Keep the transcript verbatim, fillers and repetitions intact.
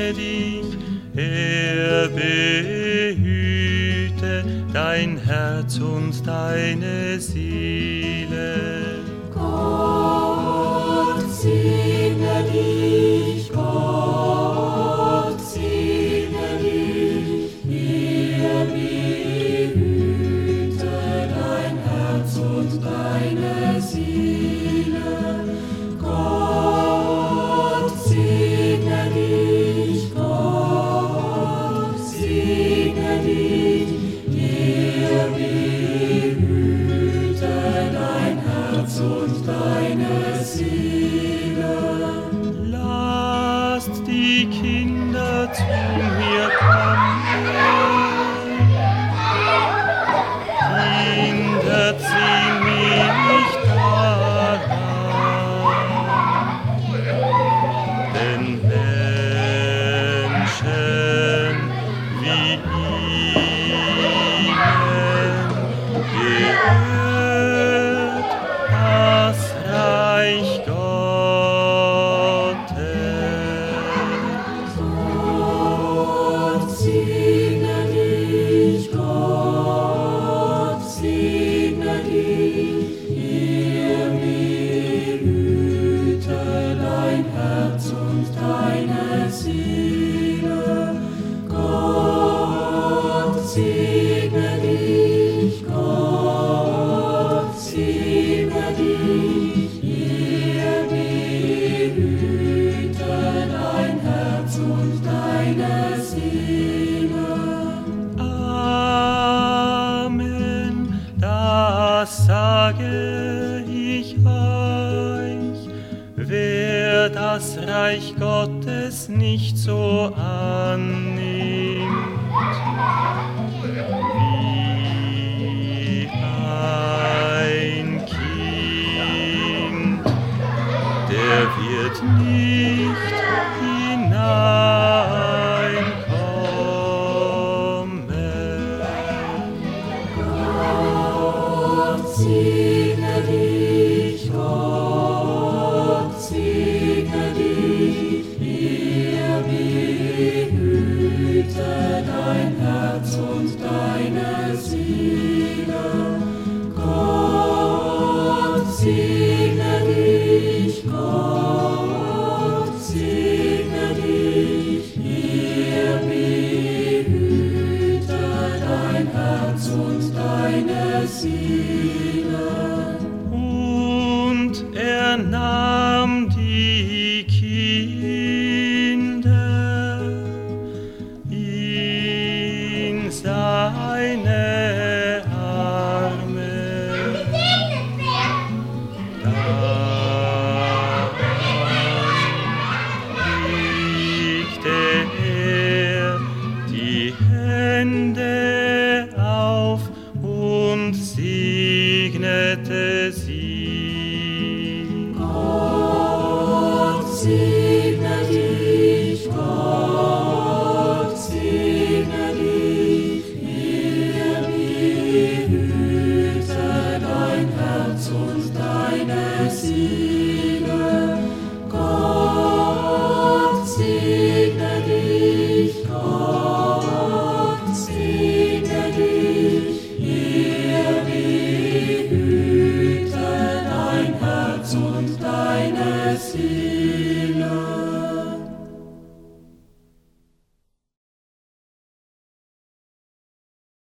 segne dich, er behüte dein Herz und deine Seele. Gott segne dich, Gott segne dich, er behüte dein Herz und deine Seele. Gott segne dich, Gott segne dich, er behüte dein Herz und deine Seele. Lasst die Kinder zu mir kommen, hindert sie mich nicht daran, denn Menschen wie ihnen gehört das Reich Gottes. Gott segne dich, Gott segne dich, er behüte dein Herz und deine Seele. Gott segne dich, Gott segne dich, er behüte dein Herz und deine Seele. Amen, das sage ich euch, wer das Reich Gottes nicht so annimmt, wie ein Kind, der wird nie